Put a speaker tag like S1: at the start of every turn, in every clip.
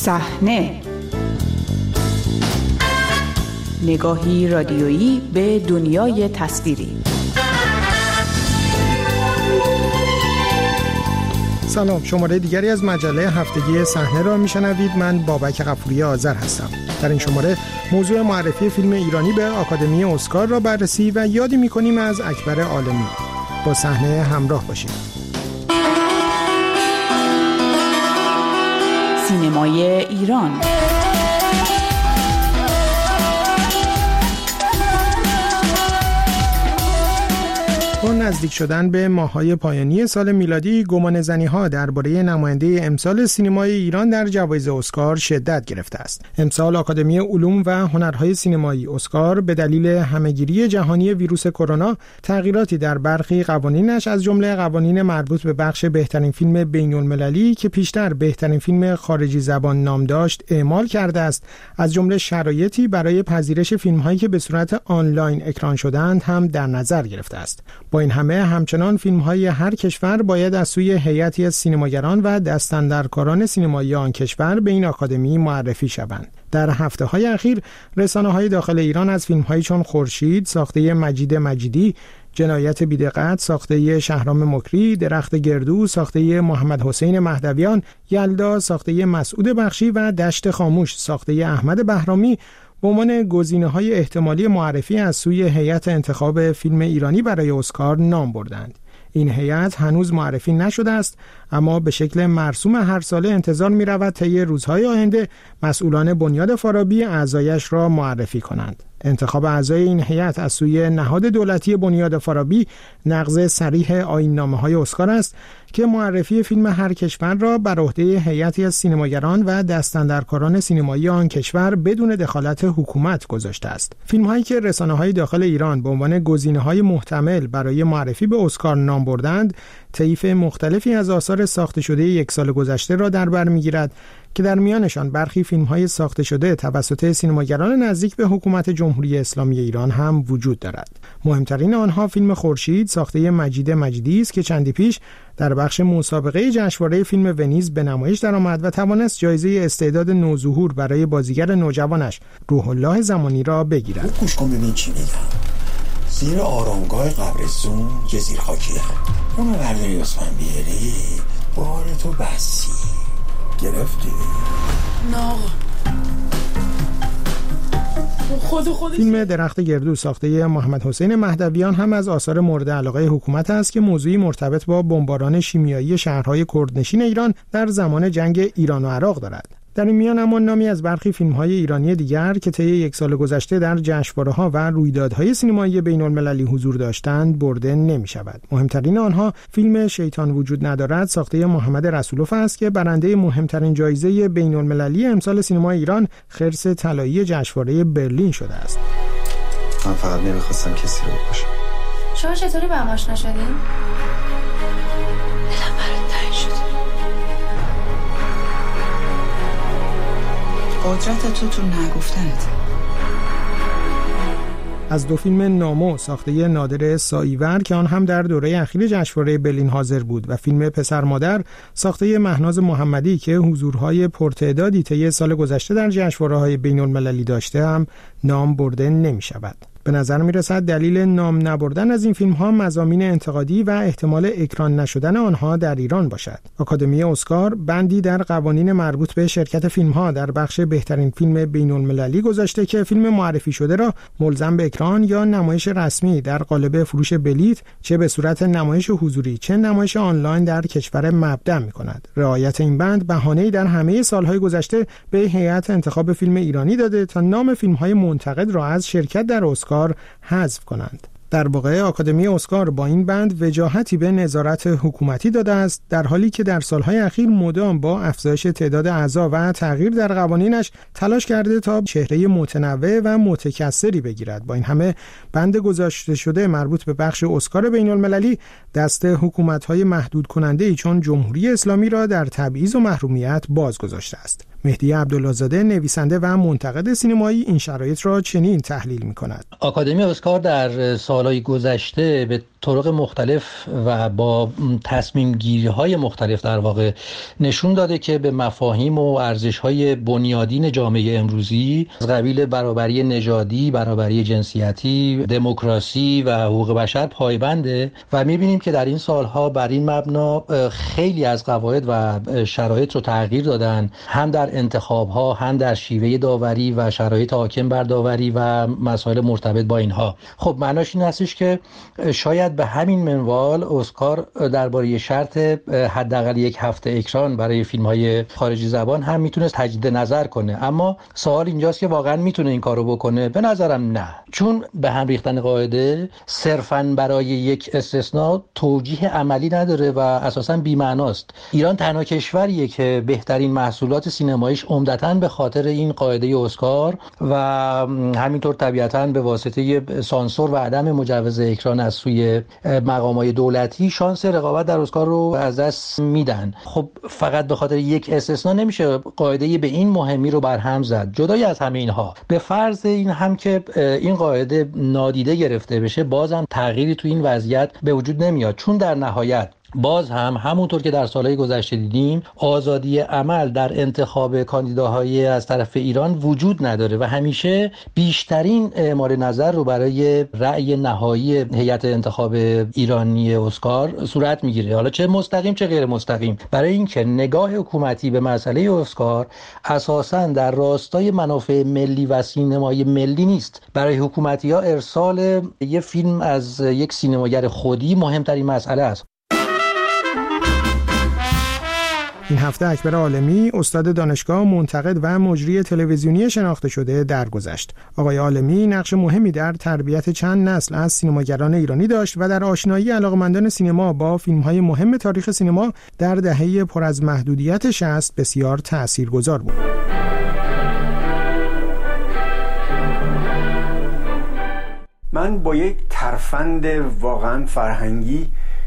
S1: صحنه، نگاهی رادیویی به دنیای تصویری.
S2: سلام، شماره دیگری از مجله هفتگی صحنه را میشنوید. من بابک غفوری آذر هستم. در این شماره موضوع معرفی فیلم ایرانی به آکادمی اسکار را بررسی و یادی میکنیم از اکبر عالمی. با صحنه همراه باشید.
S1: سینمای ایران.
S2: با نزدیک شدن به ماه‌های پایانی سال میلادی، گمانه‌زنی‌ها درباره نماینده امسال سینمای ایران در جوایز اسکار شدت گرفته است. امسال آکادمی علوم و هنرهای سینمایی اسکار به دلیل همه‌گیری جهانی ویروس کرونا تغییراتی در برخی قوانینش از جمله قوانین مربوط به بخش بهترین فیلم بین‌المللی که پیشتر بهترین فیلم خارجی زبان نام داشت اعمال کرده است. از جمله شرایطی برای پذیرش فیلم‌هایی که به صورت آنلاین اکران شدند هم در نظر گرفته است. با این همه همچنان فیلم‌های هر کشور باید از سوی هیئتی از سینماگران و دستاندرکاران سینمایی آن کشور به این آکادمی معرفی شوند. در هفته‌های اخیر رسانه‌های داخل ایران از فیلم‌هایی چون خورشید ساخته مجید مجیدی، جنایت بی‌دقت ساخته شهرام مکری، درخت گردو ساخته محمد حسین مهدویان، یلدا ساخته مسعود بخشی و دشت خاموش ساخته احمد بهرامی به عنوان گزینه‌های احتمالی معرفی از سوی هیئت انتخاب فیلم ایرانی برای اسکار نام بردند. این هیئت هنوز معرفی نشده است، اما به شکل مرسوم هر ساله انتظار می‌رود طی روزهای آینده مسئولان بنیاد فارابی اعضایش را معرفی کنند. انتخاب اعضای این هیئت از سوی نهاد دولتی بنیاد فارابی نقض صریح آیین‌نامه‌های اسکار است که معرفی فیلم هر کشور را بر عهده هیئتی از سینماگران و دستاندرکاران سینمایی آن کشور بدون دخالت حکومت گذاشته است. فیلم‌هایی که رسانه‌های داخل ایران به عنوان گزینه‌های محتمل برای معرفی به اسکار نام بردند، طیف مختلفی از آثار ساخته شده یک سال گذشته را در بر می‌گیرد که در میانشان برخی فیلم‌های ساخته شده توسط سینماگران نزدیک به حکومت جمهوری اسلامی ایران هم وجود دارد. مهمترین آنها فیلم خورشید ساخته مجید مجیدی است که چندی پیش در بخش مسابقه جشنواره فیلم ونیز به نمایش درآمد و توانست جایزه استعداد نوظهور برای بازیگر نوجوانش روح الله زمانی را بگیرد.
S3: گوش کن ببین چی میگم. زیر آرامگاه قبرستون یه زیرخاکیه. اون برداری عثمان بیاری بار تو بسی. گرفتی؟
S4: نه
S2: فیلم درخت گردو ساخته محمد حسین مهدویان هم از آثار مورد علاقه حکومت است که موضوعی مرتبط با بمباران شیمیایی شهرهای کردنشین ایران در زمان جنگ ایران و عراق دارد. در این میان اما نامی از برخی فیلم‌های ایرانی دیگر که طی یک سال گذشته در جشنواره‌ها و رویدادهای سینمایی بین‌المللی حضور داشتند برده نمی‌شود. مهمترین آنها فیلم شیطان وجود ندارد ساخته محمد رسولوف است که برنده مهمترین جایزه بین‌المللی امسال سینمای ایران خرس طلایی جشنواره برلین شده است.
S3: من فقط نمی‌خواستم کسی رو بکشم.
S4: شما چطوری با هم آشنا شدین؟ دلم برات تنگ شد.
S5: قدرت تو نگفتنت.
S2: از دو فیلم نامو ساخته نادر ساییور که آن هم در دوره اخیر جشنواره برلین حاضر بود و فیلم پسر مادر ساخته مهناز محمدی که حضورهای پرتعدادی طی سال گذشته در جشنواره‌های بین‌المللی داشته هم نام برده نمی‌شود. به نظر می‌رسد دلیل نام نبردن از این فیلم‌ها مضامین انتقادی و احتمال اکران نشدن آنها در ایران باشد. آکادمی اسکار بندی در قوانین مربوط به شرکت فیلم‌ها در بخش بهترین فیلم بین‌المللی گذاشته که فیلم معرفی شده را ملزم به اکران یا نمایش رسمی در قالب فروش بلیت چه به صورت نمایش حضوری چه نمایش آنلاین در کشور مبدأ می‌کند. رعایت این بند بهانه‌ای در همه سال‌های گذشته به هیئت انتخاب فیلم ایرانی داده تا نام فیلم‌های منتقد را از شرکت در اسکار حذف کنند. در واقع آکادمی اسکار با این بند وجاهتی به نظارت حکومتی داده است، در حالی که در سالهای اخیر مدام با افزایش تعداد اعضا و تغییر در قوانینش تلاش کرده تا چهره متنوع و متکثری بگیرد. با این همه بند گذاشته شده مربوط به بخش اسکار بین‌المللی دست حکومت‌های محدود کننده‌ای چون جمهوری اسلامی را در تبعیض و محرومیت باز گذاشته است. مهدی عبدالله‌زاده نویسنده و منتقد سینمایی این شرایط را چنین تحلیل می‌کند.
S6: آکادمی اسکار در سالهای گذشته به طرق مختلف و با تصمیم گیری های مختلف در واقع نشون داده که به مفاهیم و ارزش های بنیادین جامعه امروزی از قبیل برابری نژادی، برابری جنسیتی، دموکراسی و حقوق بشر پایبنده و می‌بینیم که در این سالها بر این مبنا خیلی از قواعد و شرایط رو تغییر دادن، هم در انتخاب‌ها، هم در شیوه داوری و شرایط حاکم بر داوری و مسائل مرتبط با اینها. خب معناش این هستش که شاید به همین منوال اسکار درباره شرط حداقل 1 هفته اکران برای فیلم‌های خارجی زبان هم میتونه تجدید نظر کنه، اما سوال اینجاست که واقعا میتونه این کارو بکنه؟ به نظرم نه، چون به هم ریختن قاعده صرفاً برای یک استثناء توجیه عملی نداره و اساساً بی‌معناست. ایران تنها کشوریه که بهترین محصولات سینماییش عمدتاً به خاطر این قاعده اسکار و همینطور طبیعتاً به واسطه سانسور و عدم مجوز اکران از سوی مقامات دولتی شانس رقابت در اسکار رو از دست میدن. خب فقط به خاطر یک استثناء نمیشه قاعده به این مهمی رو برهم زد. جدای از همه اینها، به فرض این هم که این قاعده نادیده گرفته بشه، بازم تغییری تو این وضعیت به وجود نمیاد، چون در نهایت باز هم همونطور که در سالهای گذشته دیدیم آزادی عمل در انتخاب کاندیداهای از طرف ایران وجود نداره و همیشه بیشترین اعمال نظر رو برای رأی نهایی هیئت انتخاب ایرانی اسکار صورت میگیره، حالا چه مستقیم چه غیر مستقیم، برای اینکه نگاه حکومتی به مسئله اسکار اساساً در راستای منافع ملی و سینمای ملی نیست. برای حکومتی‌ها ارسال یک فیلم از یک سینماگر خودی مهمترین مسئله است.
S2: این هفته اکبر عالمی، استاد دانشگاه، منتقد و مجری تلویزیونی شناخته شده درگذشت. آقای عالمی نقش مهمی در تربیت چند نسل از سینماگران ایرانی داشت و در آشنایی علاقمندان سینما با فیلم‌های مهم تاریخ سینما در دهه پر از محدودیت 60 بسیار تأثیرگذار بود.
S3: من با یک ترفند واقعا فرهنگی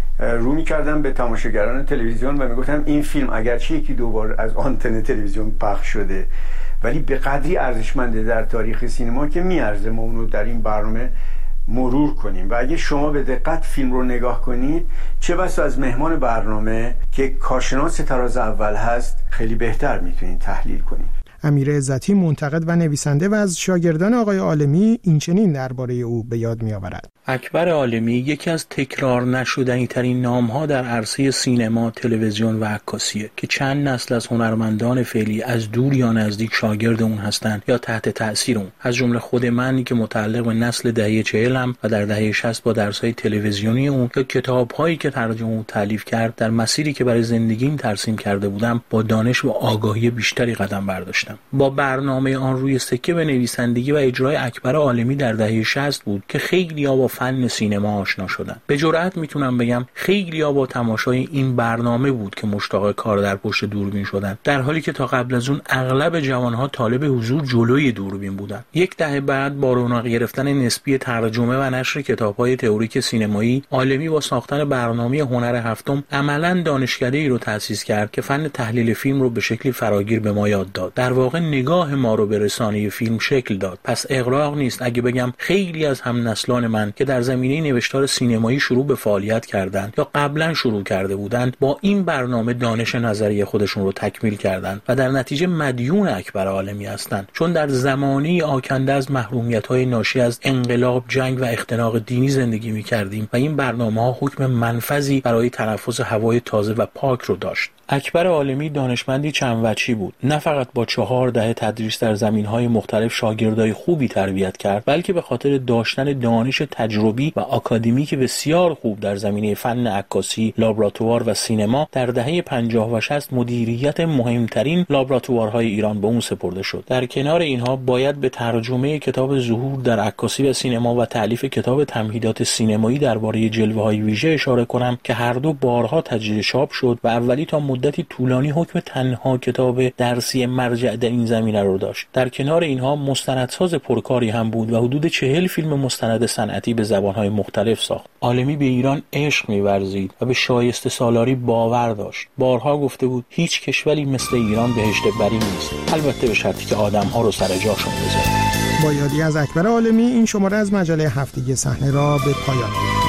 S3: رو می‌کردم به تماشاگران تلویزیون و میگفتم این فیلم اگرچه 1-2 بار از آنتن تلویزیون پخش شده ولی به قدری ارزشمنده در تاریخ سینما که میارزه ما اونو در این برنامه مرور کنیم و اگه شما به دقت فیلم رو نگاه کنید، چه بسا از مهمان برنامه که کارشناس تراز اول هست خیلی بهتر میتونید تحلیل کنید.
S2: امیر عزتی، منتقد و نویسنده و از شاگردان آقای عالمی، این چنین درباره او به یاد می‌آورد:
S7: اکبر عالمی یکی از تکرار نشدنی ترین نام‌ها در عرصه سینما، تلویزیون و عکاسیه که چند نسل از هنرمندان فعلی از دور یا نزدیک شاگرد اون هستند یا تحت تأثیر اون، از جمله خود من که متعلق به نسل دهه 40 و در دهه 60 با درس‌های تلویزیونی اون یا کتاب‌هایی که ترجمه و تالیف کرد در مسیری که برای زندگیم ترسیم کرده بودم با دانش و آگاهی بیشتری قدم برداشتم. با برنامه آن روی سکه به نویسندگی و اجرای اکبر عالمی در دهه 60 بود که خیلی‌ها با فن سینما آشنا شدن. به جرئت میتونم بگم خیلی‌ها با تماشای این برنامه بود که مشتاق کار در پشت دوربین شدن، در حالی که تا قبل از اون اغلب جوانها طالب حضور جلوی دوربین بودن. 10 دهه بعد با رونق گرفتن نسبی ترجمه و نشر کتاب‌های تئوریک سینمایی، عالمی با ساختن برنامه هنر هفتم عملاً دانشکده‌ای رو تأسیس کرد که فن تحلیل فیلم رو به شکلی فراگیر به ما یاد داد. در واقع نگاه ما رو به رسانه فیلم شکل داد. پس اغراق نیست اگه بگم خیلی از هم نسلان من که در زمینه نوشتار سینمایی شروع به فعالیت کردند یا قبلا شروع کرده بودند، با این برنامه دانش نظری خودشون رو تکمیل کردند و در نتیجه مدیون اکبر عالمی هستند، چون در زمانه آکنده از محرومیت‌های ناشی از انقلاب، جنگ و اختناق دینی زندگی می‌کردیم و این برنامه‌ها حکم منفذی برای تنفس هوای تازه و پاک رو داشت. اکبر عالمی دانشمندی چند وجهی بود. نه فقط با 4 دهه تدریس در زمینهای مختلف شاگردای خوبی تربیت کرد، بلکه به خاطر داشتن دانش تجربی و آکادمیک بسیار خوب در زمینه فن عکاسی، لابراتوار و سینما در دهه 50 و 60 مدیریت مهمترین لابراتوارهای ایران به اون سپرده شد. در کنار اینها باید به ترجمه کتاب ظهور در عکاسی و سینما و تألیف کتاب تمهیدات سینمایی درباره جلوه‌های ویژه اشاره کنم که هر دو بارها تجدید چاپ شد و اولی تا مدتی طولانی حکم تنها کتاب درسی مرجع در این زمینه رو داشت. در کنار اینها مستندساز پرکاری هم بود و حدود 40 فیلم مستند صنعتی به زبانهای مختلف ساخت. عالمی به ایران عشق می‌ورزید و به شایسته سالاری باور داشت. بارها گفته بود هیچ کشوری مثل ایران بهشت بری نیست، البته به شرطی که آدم‌ها رو سر جاشون بذاره.
S2: با یادی از اکبر عالمی، این شماره از مجله هفتگی صحنه را به پایان می‌رسیم.